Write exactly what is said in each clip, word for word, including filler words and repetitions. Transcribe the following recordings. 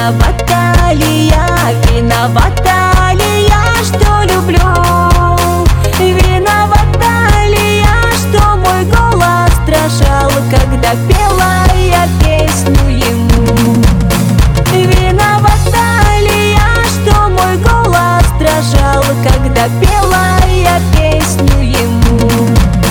Виновата ли я, виновата ли я, что люблю? Виновата ли я, что мой голос дрожал, когда пела я песню ему? Виновата ли я, что мой голос дрожал, когда пела я песню ему?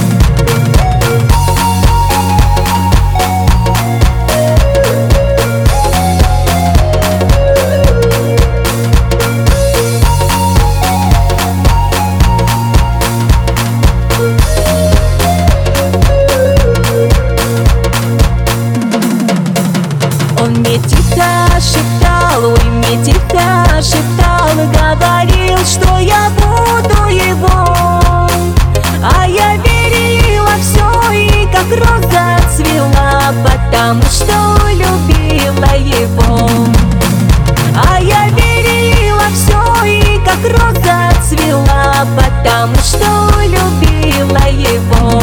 Он мне тихо шептал, ой, мне тихо шептал, говорил, что я буду его. А я верила все, и как роза цвела, потому что любила его. А я верила все, и как роза цвела, потому что любила его.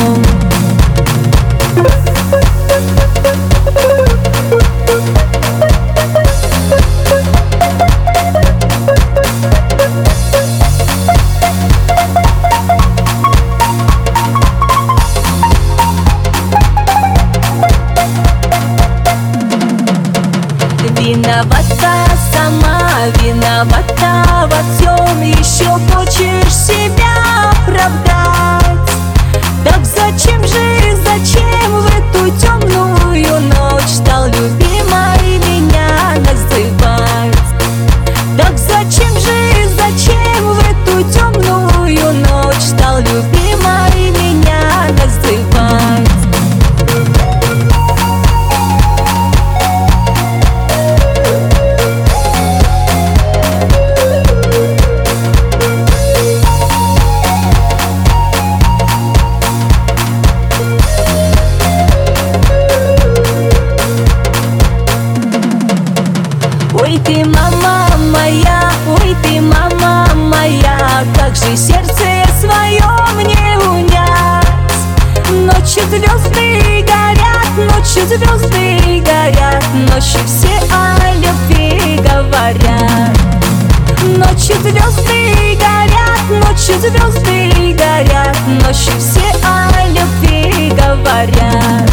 Виновата сама, виновата во всем, еще хочешь себя оправдать. Так зачем же, зачем в эту темную ночь стал любимой меня называть? Так зачем же, зачем в эту темную ночь стал любимой меня называть? Ой, ты, мама моя, ой, ты, мама моя, как же сердце свое мне унять? Ночью звезды горят, ночью звезды горят, ночью все о любви говорят. Ночью звезды горят, ночью звезды горят, ночью все о любви говорят.